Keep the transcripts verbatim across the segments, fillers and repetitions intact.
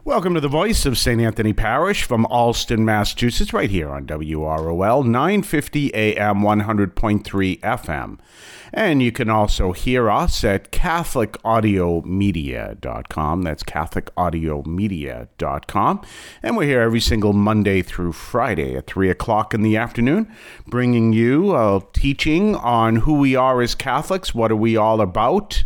Welcome to the voice of Saint Anthony Parish from Allston, Massachusetts, right here on W R O L, nine fifty A M, one hundred point three F M. And you can also hear us at Catholic Audio Media dot com. That's Catholic Audio Media dot com. And we're here every single Monday through Friday at three o'clock in the afternoon, bringing you a teaching on who we are as Catholics, what are we all about,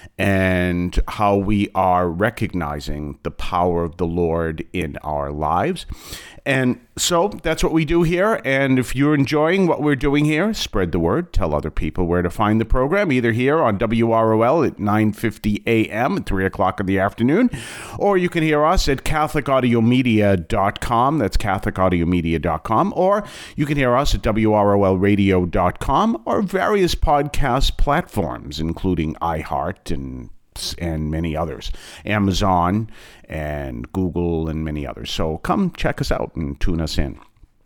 and how we are recognizing the power of the Lord in our lives. And so that's what we do here. And if you're enjoying what we're doing here, spread the word. Tell other people where to find the program, either here on W R O L at nine fifty A M at three o'clock in the afternoon, or you can hear us at Catholic Audio Media dot com. That's Catholic Audio Media dot com. Or you can hear us at W R O L radio dot com or various podcast platforms, including iHeart and and many others, Amazon and Google and many others. So come check us out and tune us in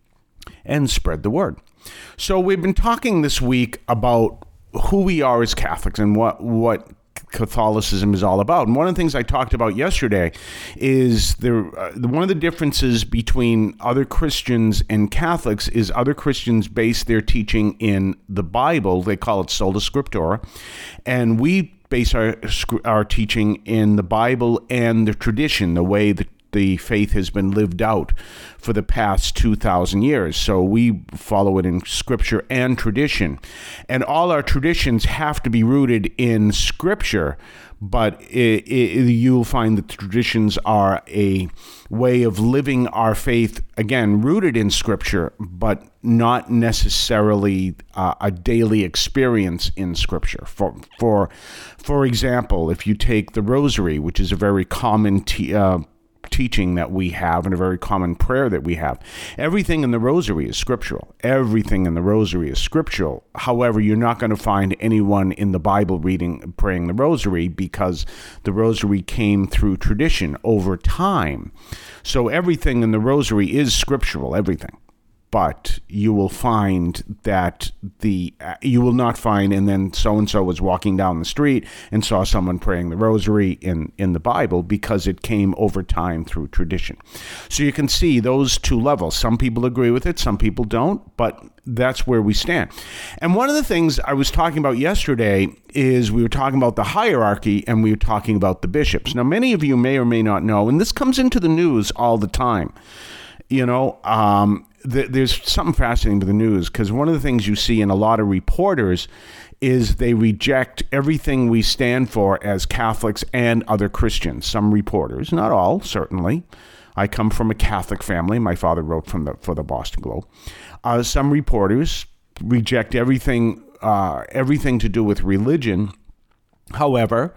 and spread the word. So we've been talking this week about who we are as Catholics and what what Catholicism is all about. And one of the things I talked about yesterday is there, uh, one of the differences between other Christians and Catholics is other Christians base their teaching in the Bible. They call it sola scriptura. And we base our our teaching in the Bible and the tradition, the way that the faith has been lived out for the past two thousand years. So we follow it in Scripture and tradition. And all our traditions have to be rooted in Scripture, but it, it, you'll find that the traditions are a way of living our faith, again, rooted in Scripture, but not necessarily uh, a daily experience in Scripture. For, for, for example, if you take the Rosary, which is a very common te- uh, teaching that we have and a very common prayer that we have. Everything in the Rosary is scriptural. Everything in the Rosary is scriptural. However, you're not going to find anyone in the Bible reading, praying the Rosary because the Rosary came through tradition over time. So everything in the Rosary is scriptural, everything. But you will find that the, you will not find, and then so-and-so was walking down the street and saw someone praying the Rosary in, in the Bible because it came over time through tradition. So you can see those two levels. Some people agree with it, some people don't, but that's where we stand. And one of the things I was talking about yesterday is we were talking about the hierarchy and we were talking about the bishops. Now, many of you may or may not know, and this comes into the news all the time, you know, um, there's something fascinating with the news because one of the things you see in a lot of reporters is they reject everything we stand for as Catholics and other Christians. Some reporters, not all, certainly. I come from a Catholic family. My father wrote from the, for the Boston Globe. Uh, some reporters reject everything, uh, everything to do with religion. However,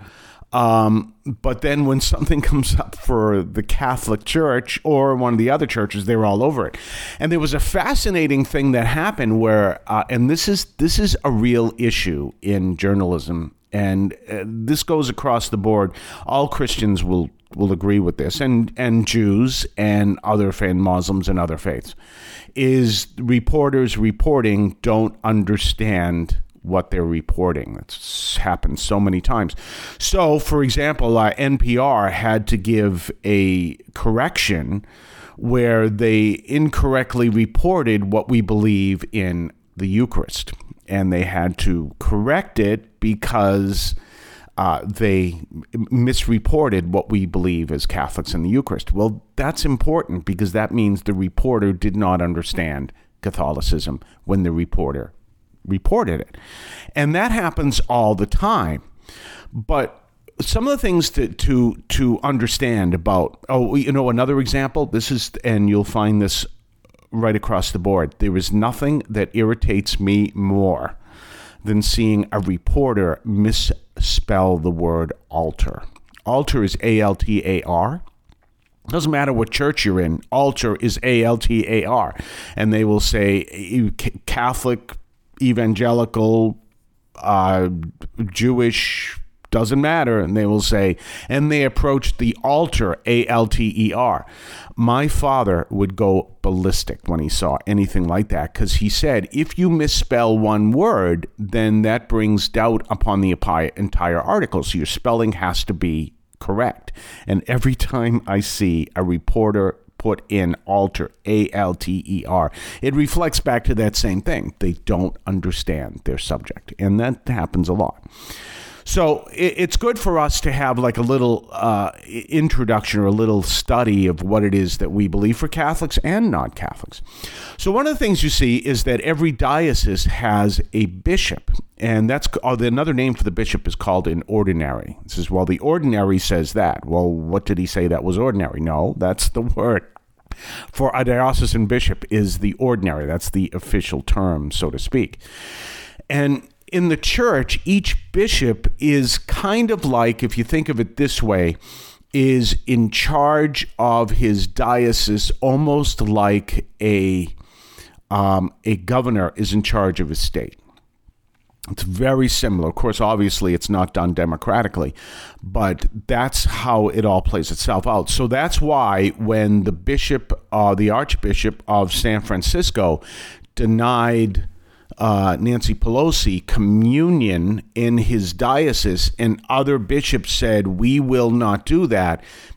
Um, but then when something comes up for the Catholic Church or one of the other churches, they're all over it. And there was a fascinating thing that happened where, uh, and this is this is a real issue in journalism, and uh, this goes across the board. All Christians will will agree with this, and and Jews and other fan Muslims and other faiths, is reporters reporting don't understand what they're reporting. It's happened so many times. So, for example, uh, N P R had to give a correction where they incorrectly reported what we believe in the Eucharist. And they had to correct it because uh, they misreported what we believe as Catholics in the Eucharist. Well, that's important because that means the reporter did not understand Catholicism when the reporter reported it. And that happens all the time. But some of the things to to to understand about, oh, you know, another example, this is, and you'll find this right across the board, there is nothing that irritates me more than seeing a reporter misspell the word altar. Altar is A L T A R. Doesn't matter what church you're in, altar is A L T A R. And they will say Catholic, evangelical, uh, Jewish, doesn't matter. And they will say, and they approach the altar, A L T E R. My father would go ballistic when he saw anything like that because he said, if you misspell one word, then that brings doubt upon the entire article. So your spelling has to be correct. And every time I see a reporter put in alter, A L T E R, it reflects back to that same thing. They don't understand their subject. And that happens a lot. So it's good for us to have like a little uh, introduction or a little study of what it is that we believe for Catholics and non-Catholics. So one of the things you see is that every diocese has a bishop, and that's oh, another name for the bishop is called an ordinary. It says, well, the ordinary says that. Well, what did he say that was ordinary? No, that's the word for a diocesan bishop is the ordinary. That's the official term, so to speak. And in the church, each bishop is kind of like, if you think of it this way, is in charge of his diocese, almost like a um, a governor is in charge of his state. It's very similar. Of course, obviously, it's not done democratically, but that's how it all plays itself out. So that's why when the bishop, uh, the Archbishop of San Francisco, denied Uh, Nancy Pelosi communion in his diocese, and other bishops said, we will not do that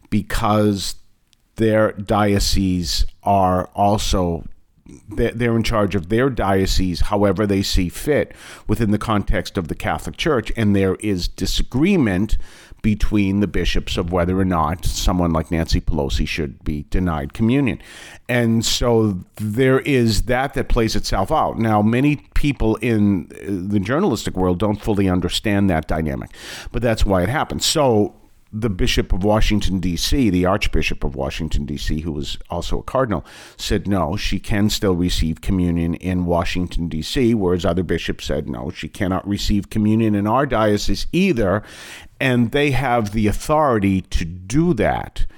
because their dioceses are also, they're in charge of their diocese however they see fit within the context of the Catholic Church, and there is disagreement between the bishops of whether or not someone like Nancy Pelosi should be denied communion. And so there is that that plays itself out. Now, many people in the journalistic world don't fully understand that dynamic, but that's why it happens. So the Bishop of Washington, D C, the Archbishop of Washington, D C, who was also a cardinal, said no, she can still receive communion in Washington, D C, whereas other bishops said no, she cannot receive communion in our diocese either, and they have the authority to do that.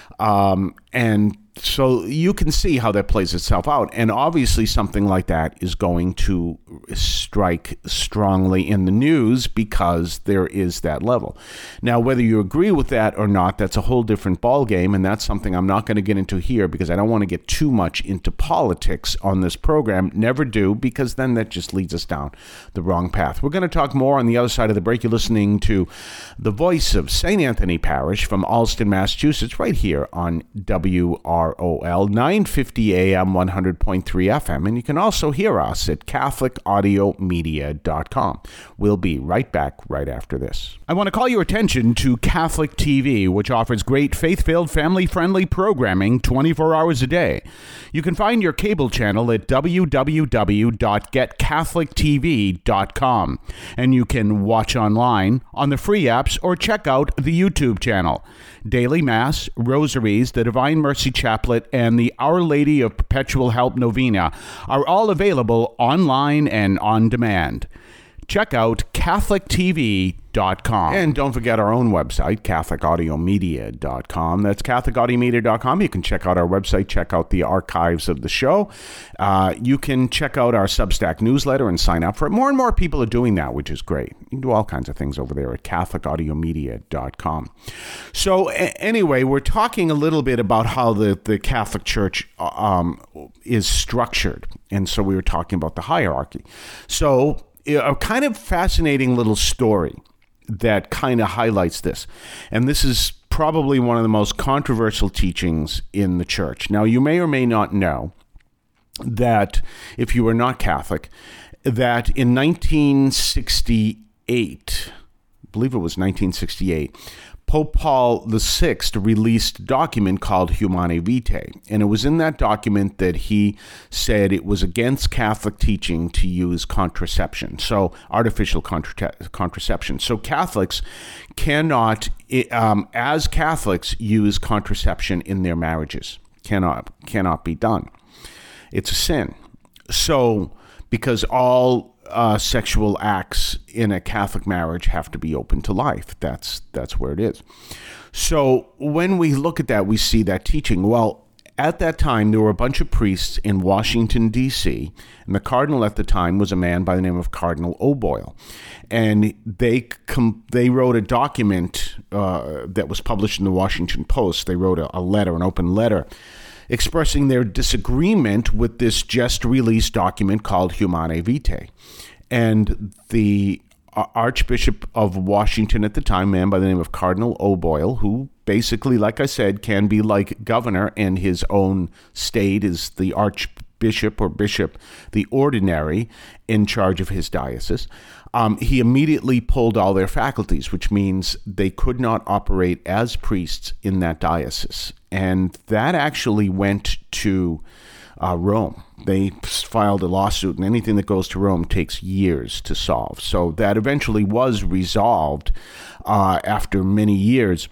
Um, and so you can see how that plays itself out. And obviously something like that is going to strike strongly in the news because there is that level. Now, whether you agree with that or not, that's a whole different ballgame. And that's something I'm not going to get into here because I don't want to get too much into politics on this program. Never do, because then that just leads us down the wrong path. We're going to talk more on the other side of the break. You're listening to the voice of Saint Anthony Parish from Allston, Massachusetts, right here on W R O L, nine fifty A M, one hundred point three F M, and you can also hear us at Catholic Audio Media dot com. We'll be right back right after this. I want to call your attention to Catholic T V, which offers great faith-filled, family-friendly programming twenty-four hours a day. You can find your cable channel at w w w dot get catholic t v dot com, and you can watch online on the free apps or check out the YouTube channel. Daily Mass, Rosaries, the Divine Mercy Chaplet, and the Our Lady of Perpetual Help Novena are all available online and on demand. Check out Catholic T V dot com. And don't forget our own website, Catholic Audio Media dot com. That's Catholic Audio Media dot com. You can check out our website, check out the archives of the show. Uh, you can check out our Substack newsletter and sign up for it. More and more people are doing that, which is great. You can do all kinds of things over there at Catholic Audio Media dot com. So a- anyway, we're talking a little bit about how the, the Catholic Church um, is structured. And so we were talking about the hierarchy. So a kind of fascinating little story that kind of highlights this. And this is probably one of the most controversial teachings in the church. Now, you may or may not know that if you are not Catholic, that in nineteen sixty-eight, I believe it was nineteen sixty-eight, Pope Paul the Sixth released a document called Humanae Vitae, and it was in that document that he said it was against Catholic teaching to use contraception, so artificial contra- contraception. So Catholics cannot, um, as Catholics, use contraception in their marriages. Cannot, cannot be done. It's a sin. So, because all Uh, sexual acts in a Catholic marriage have to be open to life. That's that's where it is. So when we look at that, we see that teaching. Well, at that time, there were a bunch of priests in Washington, D C, and the cardinal at the time was a man by the name of Cardinal O'Boyle. And they com- they wrote a document uh, that was published in the Washington Post. They wrote a, a letter, an open letter, expressing their disagreement with this just released document called Humanae Vitae. And the Archbishop of Washington at the time, a man by the name of Cardinal O'Boyle, who basically, like I said, can be like governor in his own state, is the archbishop or bishop, the ordinary in charge of his diocese. Um, he immediately pulled all their faculties, which means they could not operate as priests in that diocese. And that actually went to uh, Rome. They filed a lawsuit, and anything that goes to Rome takes years to solve. So that eventually was resolved uh, after many years.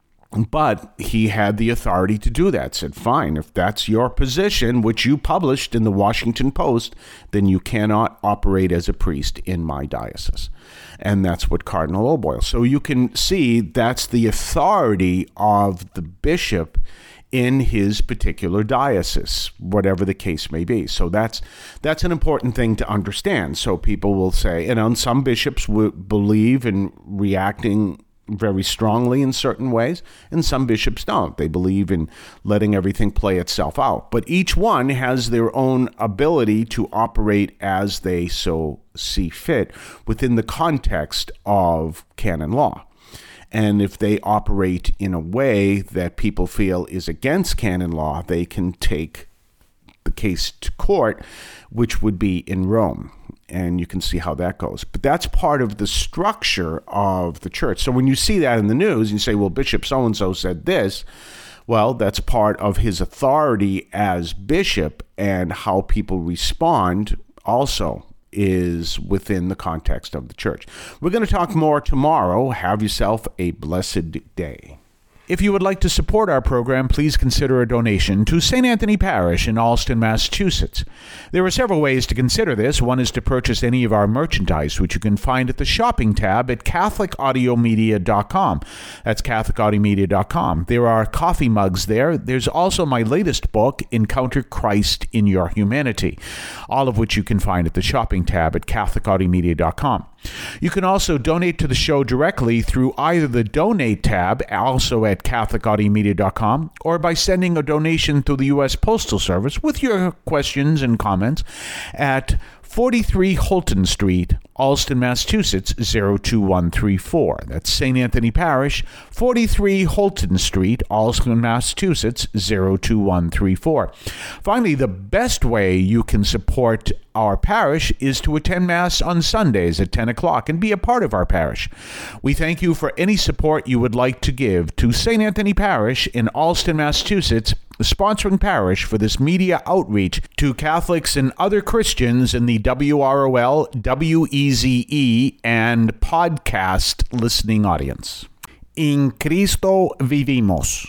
But he had the authority to do that. Said, fine, if that's your position, which you published in the Washington Post, then you cannot operate as a priest in my diocese. And that's what Cardinal O'Boyle. So you can see that's the authority of the bishop in his particular diocese, whatever the case may be. So that's that's an important thing to understand. So people will say, and on some bishops would believe in reacting very strongly in certain ways, and some bishops don't. They believe in letting everything play itself out. But each one has their own ability to operate as they so see fit within the context of canon law. And if they operate in a way that people feel is against canon law, they can take the case to court, which would be in Rome. And you can see how that goes. But that's part of the structure of the church. So when you see that in the news, and you say, well, Bishop so-and-so said this, well, that's part of his authority as bishop, and how people respond also is within the context of the church. We're going to talk more tomorrow. Have yourself a blessed day. If you would like to support our program, please consider a donation to Saint Anthony Parish in Allston, Massachusetts. There are several ways to consider this. One is to purchase any of our merchandise, which you can find at the shopping tab at Catholic Audio Media dot com. That's Catholic Audio Media dot com. There are coffee mugs there. There's also my latest book, Encounter Christ in Your Humanity, all of which you can find at the shopping tab at Catholic Audio Media dot com. You can also donate to the show directly through either the Donate tab, also at Catholic Audio Media dot com, or by sending a donation through the U S Postal Service with your questions and comments at forty-three Holton Street, Allston, Massachusetts, zero two one three four. That's Saint Anthony Parish, forty-three Holton Street, Allston, Massachusetts, zero two one three four. Finally, the best way you can support our parish is to attend Mass on Sundays at ten o'clock and be a part of our parish. We thank you for any support you would like to give to Saint Anthony Parish in Allston, Massachusetts, the sponsoring parish for this media outreach to Catholics and other Christians in the W R O L, W E Z E, and podcast listening audience. In Cristo vivimos.